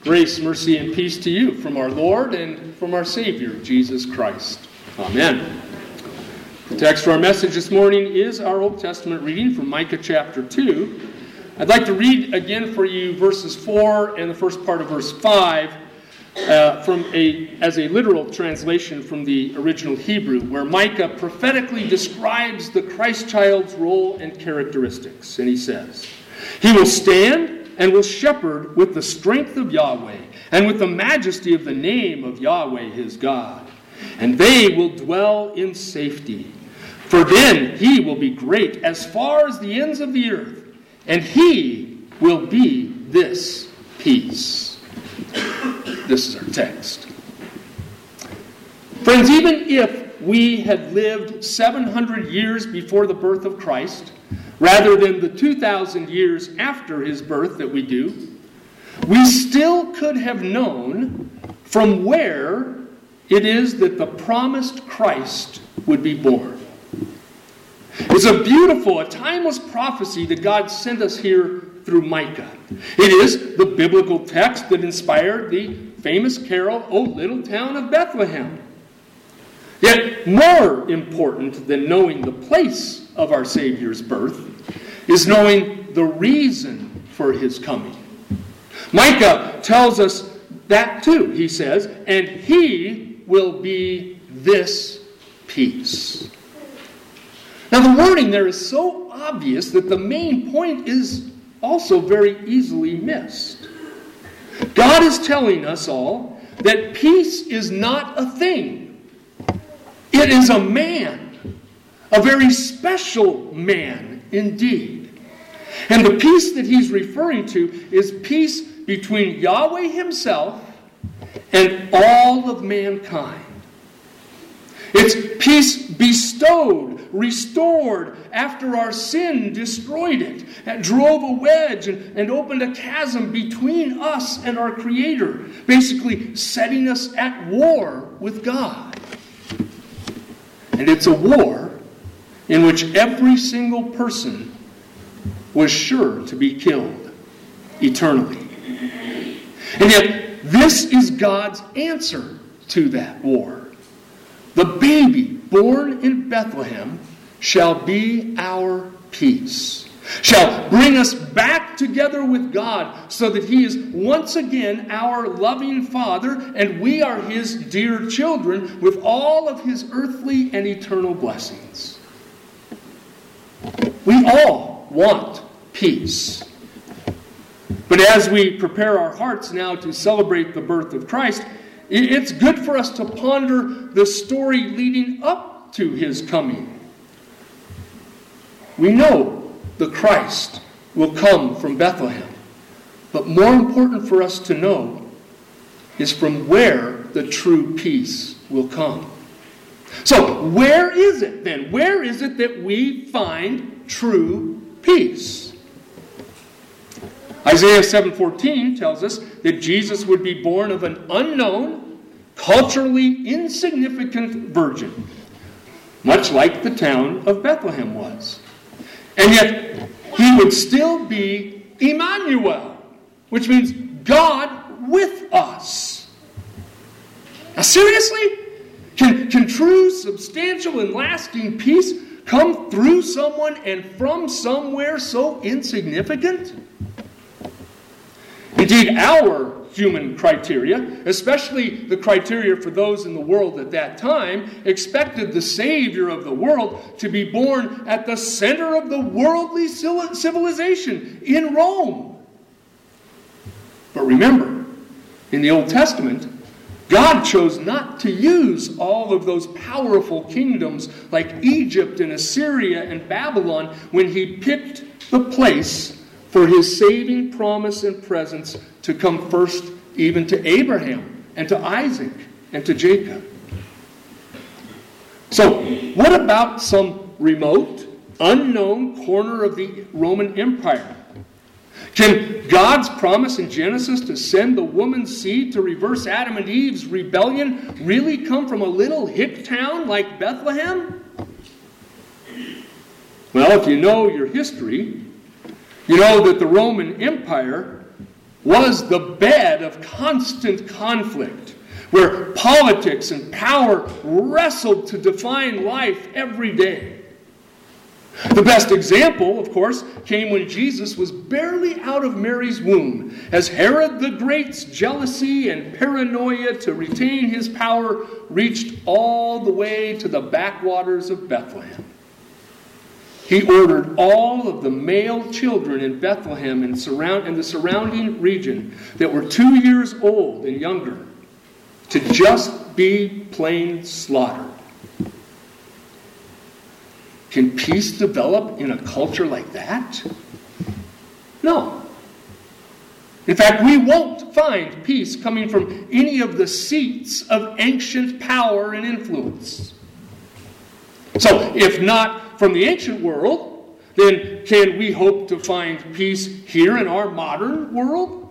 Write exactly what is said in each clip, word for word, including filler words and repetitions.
Grace, mercy, and peace to you from our Lord and from our Savior, Jesus Christ. Amen. The text for our message this morning is our Old Testament reading from Micah chapter two. I'd like to read again for you verses four and the first part of verse five uh, from a as a literal translation from the original Hebrew, where Micah prophetically describes the Christ child's role and characteristics. And he says, "He will stand and will shepherd with the strength of Yahweh, and with the majesty of the name of Yahweh his God. And they will dwell in safety. For then he will be great as far as the ends of the earth, and he will be this peace." This is our text. Friends, even if we had lived seven hundred years before the birth of Christ, rather than the two thousand years after his birth that we do, we still could have known from where it is that the promised Christ would be born. It's a beautiful, a timeless prophecy that God sent us here through Micah. It is the biblical text that inspired the famous carol, "O Little Town of Bethlehem." Yet more important than knowing the place of our Savior's birth is knowing the reason for his coming. Micah tells us that too. He says, "And he will be this peace." Now the wording there is so obvious that the main point is also very easily missed. God is telling us all that peace is not a thing. It is a man. A very special man indeed. And the peace that he's referring to is peace between Yahweh himself and all of mankind. It's peace bestowed, restored after our sin destroyed it, and drove a wedge and, and opened a chasm between us and our Creator, basically setting us at war with God. And it's a war in which every single person was sure to be killed eternally. And yet, this is God's answer to that war. The baby born in Bethlehem shall be our peace, shall bring us back together with God so that he is once again our loving Father and we are his dear children with all of his earthly and eternal blessings. We all want peace. But as we prepare our hearts now to celebrate the birth of Christ, it's good for us to ponder the story leading up to his coming. We know the Christ will come from Bethlehem. But more important for us to know is from where the true peace will come. So, where is it then? Where is it that we find true peace? Isaiah seven fourteen tells us that Jesus would be born of an unknown, culturally insignificant virgin, much like the town of Bethlehem was. And yet, he would still be Emmanuel, which means God with us. Now, seriously? Can, can true, substantial, and lasting peace come through someone and from somewhere so insignificant? Indeed, our human criteria, especially the criteria for those in the world at that time, expected the Savior of the world to be born at the center of the worldly civilization in Rome. But remember, in the Old Testament, God chose not to use all of those powerful kingdoms like Egypt and Assyria and Babylon when he picked the place for his saving promise and presence to come first even to Abraham and to Isaac and to Jacob. So, what about some remote, unknown corner of the Roman Empire? Can God's promise in Genesis to send the woman's seed to reverse Adam and Eve's rebellion really come from a little hick town like Bethlehem? Well, if you know your history, you know that the Roman Empire was the bed of constant conflict, where politics and power wrestled to define life every day. The best example, of course, came when Jesus was barely out of Mary's womb, as Herod the Great's jealousy and paranoia to retain his power reached all the way to the backwaters of Bethlehem. He ordered all of the male children in Bethlehem and, surround, and the surrounding region that were two years old and younger to just be plain slaughtered. Can peace develop in a culture like that? No. In fact, we won't find peace coming from any of the seats of ancient power and influence. So, if not from the ancient world, then can we hope to find peace here in our modern world?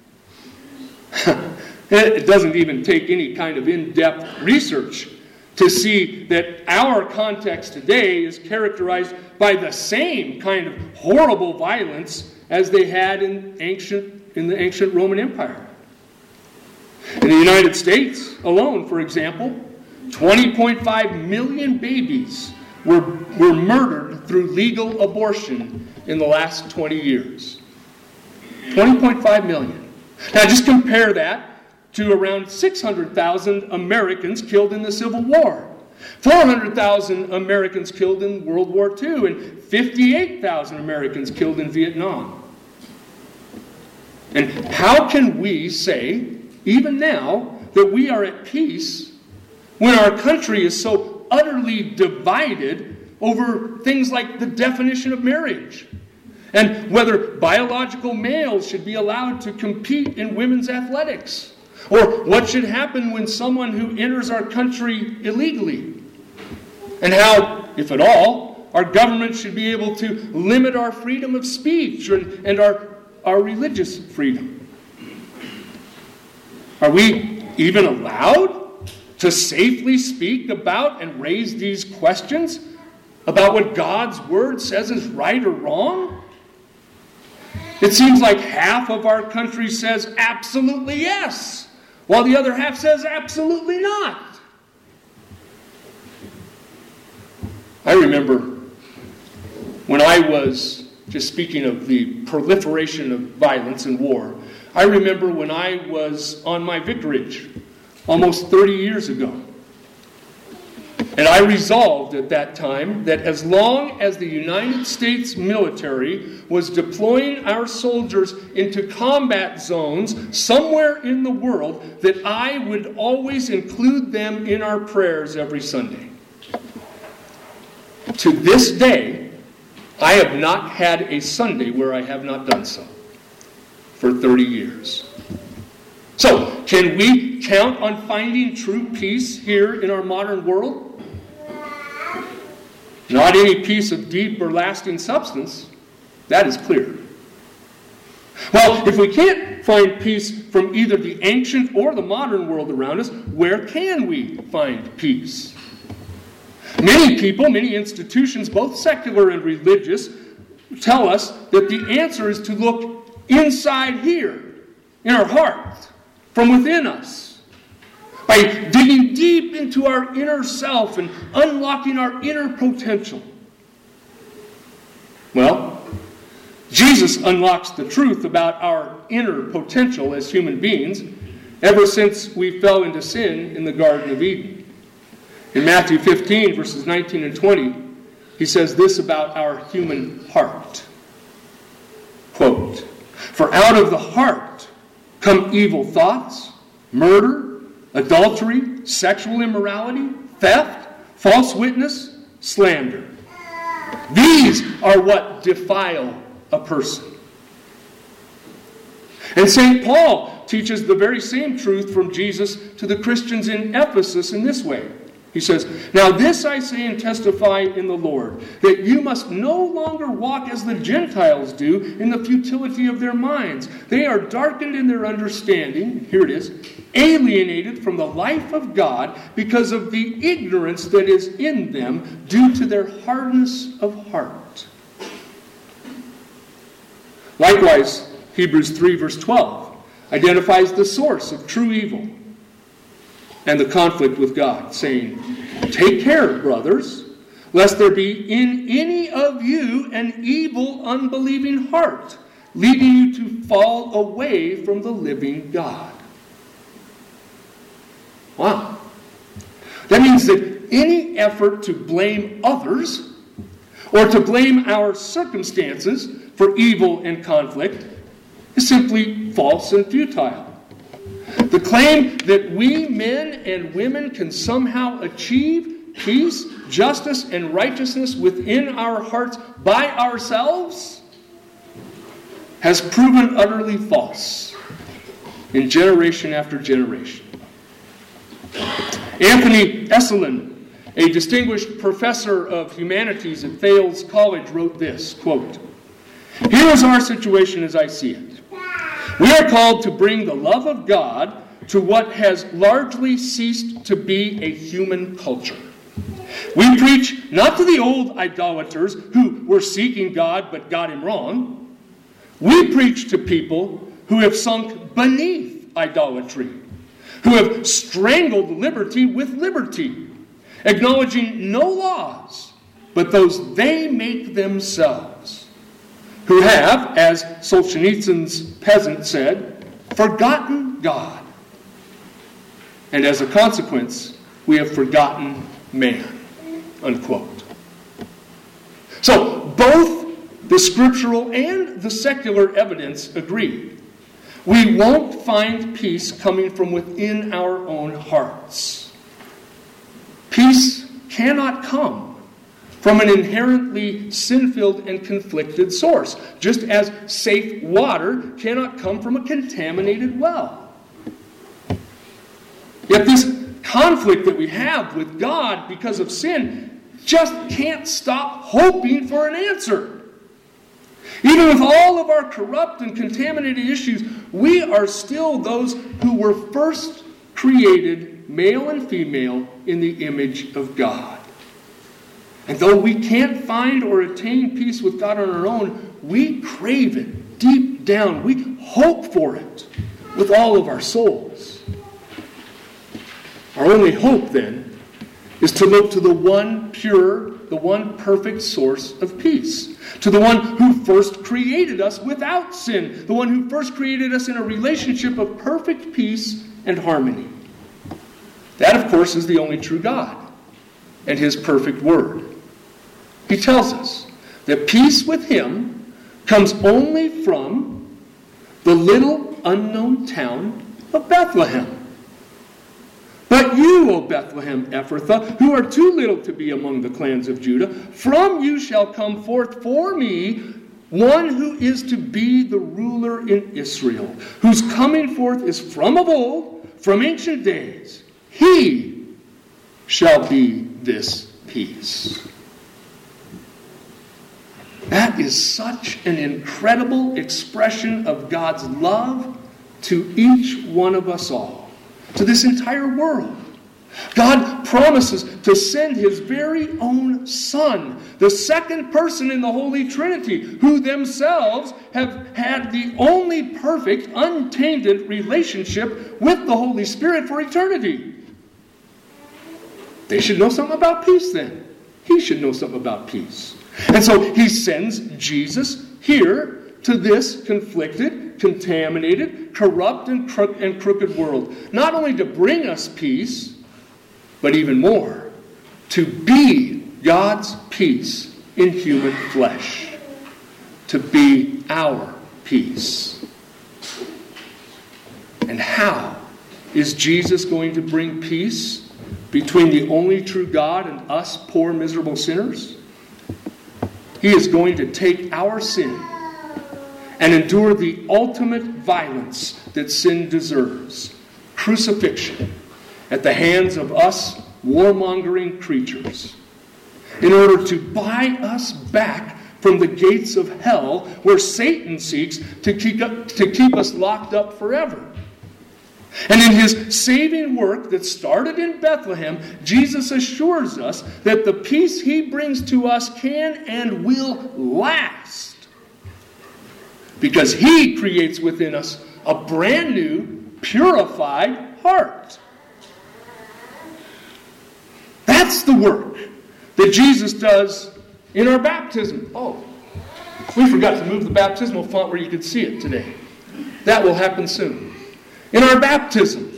It doesn't even take any kind of in-depth research to see that our context today is characterized by the same kind of horrible violence as they had in ancient in the ancient Roman Empire. In the United States alone, for example, twenty point five million babies were, were murdered through legal abortion in the last twenty years. twenty point five million. Now just compare that to around six hundred thousand Americans killed in the Civil War, four hundred thousand Americans killed in World War Two, and fifty-eight thousand Americans killed in Vietnam. And how can we say, even now, that we are at peace when our country is so utterly divided over things like the definition of marriage, and whether biological males should be allowed to compete in women's athletics, or what should happen when someone who enters our country illegally, and how, if at all, our government should be able to limit our freedom of speech and, and our, our religious freedom. Are we even allowed to safely speak about and raise these questions about what God's Word says is right or wrong? It seems like half of our country says absolutely yes, while the other half says absolutely not. I remember when I was, just speaking of the proliferation of violence and war, I remember when I was on my vicarage almost thirty years ago. And I resolved at that time that as long as the United States military was deploying our soldiers into combat zones somewhere in the world, that I would always include them in our prayers every Sunday. To this day, I have not had a Sunday where I have not done so for thirty years. So, can we count on finding true peace here in our modern world? Not any peace of deep or lasting substance. That is clear. Well, if we can't find peace from either the ancient or the modern world around us, where can we find peace? Many people, many institutions, both secular and religious, tell us that the answer is to look inside here, in our heart, from within us, by digging deep into our inner self and unlocking our inner potential. Well, Jesus unlocks the truth about our inner potential as human beings ever since we fell into sin in the Garden of Eden. In Matthew fifteen, verses nineteen and twenty, he says this about our human heart. Quote, "For out of the heart come evil thoughts, murder, adultery, sexual immorality, theft, false witness, slander. These are what defile a person." And Saint Paul teaches the very same truth from Jesus to the Christians in Ephesus in this way. He says, "Now this I say and testify in the Lord, that you must no longer walk as the Gentiles do in the futility of their minds. They are darkened in their understanding," here it is, "alienated from the life of God because of the ignorance that is in them due to their hardness of heart." Likewise, Hebrews three, verse twelve, identifies the source of true evil and the conflict with God, saying, "Take care, brothers, lest there be in any of you an evil, unbelieving heart, leading you to fall away from the living God." Wow. That means that any effort to blame others or to blame our circumstances for evil and conflict is simply false and futile. The claim that we men and women can somehow achieve peace, justice, and righteousness within our hearts by ourselves has proven utterly false in generation after generation. Anthony Esolen, a distinguished professor of humanities at Thales College, wrote this, quote, "Here is our situation as I see it. We are called to bring the love of God to what has largely ceased to be a human culture. We preach not to the old idolaters who were seeking God but got him wrong. We preach to people who have sunk beneath idolatry, who have strangled liberty with liberty, acknowledging no laws but those they make themselves, who have, as Solzhenitsyn's peasant said, forgotten God. And as a consequence, we have forgotten man." Unquote. So, both the scriptural and the secular evidence agree. We won't find peace coming from within our own hearts. Peace cannot come from an inherently sin-filled and conflicted source, just as safe water cannot come from a contaminated well. Yet this conflict that we have with God because of sin just can't stop hoping for an answer. Even with all of our corrupt and contaminated issues, we are still those who were first created, male and female, in the image of God. And though we can't find or attain peace with God on our own, we crave it deep down. We hope for it with all of our souls. Our only hope, then, is to look to the one pure, the one perfect source of peace, to the one who first created us without sin, the one who first created us in a relationship of perfect peace and harmony. That, of course, is the only true God and his perfect word. He tells us that peace with him comes only from the little unknown town of Bethlehem. "But you, O Bethlehem Ephrathah, who are too little to be among the clans of Judah, from you shall come forth for me one who is to be the ruler in Israel, whose coming forth is from of old, from ancient days. He shall be this peace." That is such an incredible expression of God's love to each one of us all, to this entire world. God promises to send his very own Son, the second person in the Holy Trinity, who themselves have had the only perfect, untainted relationship with the Holy Spirit for eternity. They should know something about peace then. He should know something about peace. And so he sends Jesus here to this conflicted, contaminated, corrupt, and, cro- and crooked world. Not only to bring us peace, but even more, to be God's peace in human flesh. To be our peace. And how is Jesus going to bring peace between the only true God and us poor, miserable sinners? He is going to take our sin and endure the ultimate violence that sin deserves, crucifixion, at the hands of us warmongering creatures, in order to buy us back from the gates of hell where Satan seeks to keep, up, to keep us locked up forever. And in his saving work that started in Bethlehem, Jesus assures us that the peace he brings to us can and will last. because He creates within us a brand new, purified heart. That's the work that Jesus does in our baptism. Oh, we forgot to move the baptismal font where you could see it today. That will happen soon. In our baptism,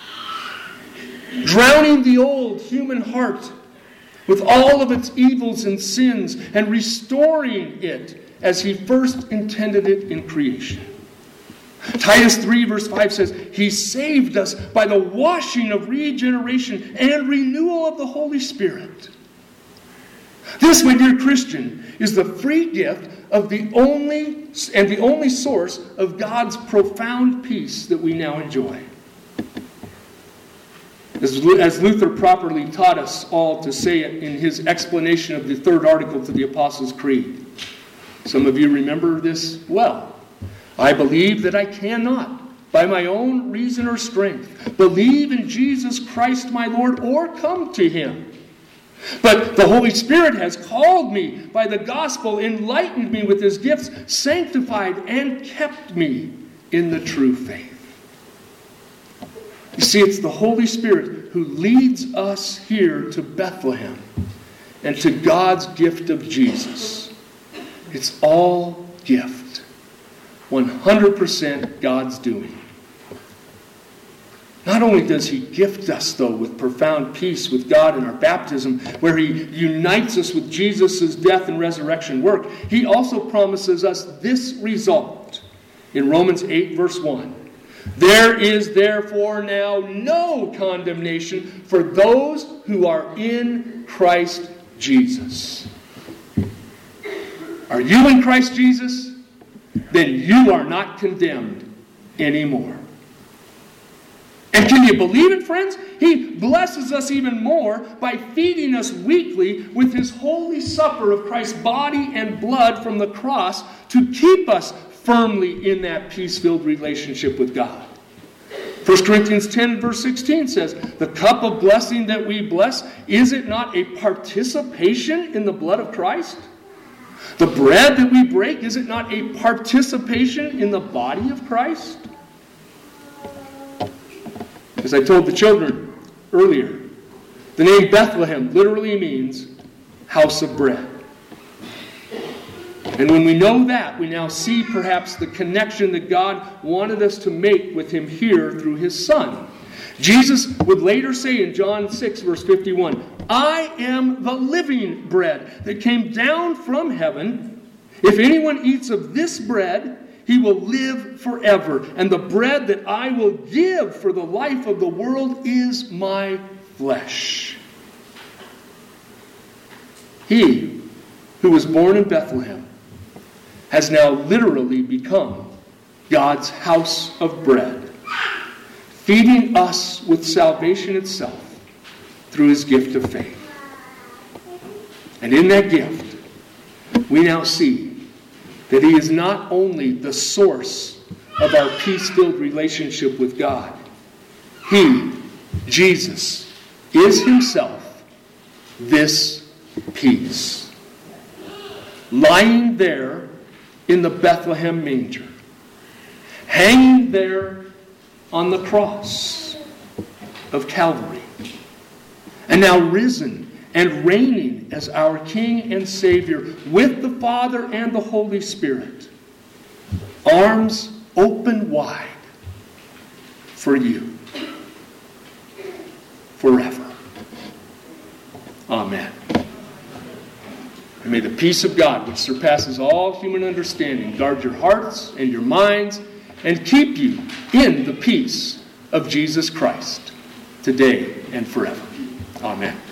drowning the old human heart with all of its evils and sins and restoring it as He first intended it in creation. Titus three verse five says, He saved us by the washing of regeneration and renewal of the Holy Spirit. This, my dear Christian, is the free gift of the only and the only source of God's profound peace that we now enjoy. As, as Luther properly taught us all to say it in his explanation of the third article to the Apostles' Creed. Some of you remember this well. I believe that I cannot, by my own reason or strength, believe in Jesus Christ my Lord or come to Him. But the Holy Spirit has called me by the gospel, enlightened me with His gifts, sanctified and kept me in the true faith. You see, it's the Holy Spirit who leads us here to Bethlehem and to God's gift of Jesus. It's all gift. one hundred percent God's doing. Not only does He gift us, though, with profound peace with God in our baptism, where He unites us with Jesus' death and resurrection work, He also promises us this result in Romans eight, verse one. There is therefore now no condemnation for those who are in Christ Jesus. Are you in Christ Jesus? Then you are not condemned anymore. And can you believe it, friends? He blesses us even more by feeding us weekly with His holy supper of Christ's body and blood from the cross to keep us firmly in that peace-filled relationship with God. First Corinthians ten, verse sixteen says, the cup of blessing that we bless, is it not a participation in the blood of Christ? The bread that we break, is it not a participation in the body of Christ? As I told the children earlier, the name Bethlehem literally means house of bread. And when we know that, we now see perhaps the connection that God wanted us to make with Him here through His Son. Jesus would later say in John six, verse fifty-one, I am the living bread that came down from heaven. If anyone eats of this bread, he will live forever. And the bread that I will give for the life of the world is my flesh. He who was born in Bethlehem has now literally become God's house of bread, feeding us with salvation itself through His gift of faith. And in that gift, we now see that He is not only the source of our peace-filled relationship with God. He, Jesus, is Himself this peace. Lying there in the Bethlehem manger, hanging there on the cross of Calvary, and now risen and reigning as our King and Savior with the Father and the Holy Spirit, arms open wide for you forever. Amen. And may the peace of God, which surpasses all human understanding, guard your hearts and your minds and keep you in the peace of Jesus Christ today and forever. Amen.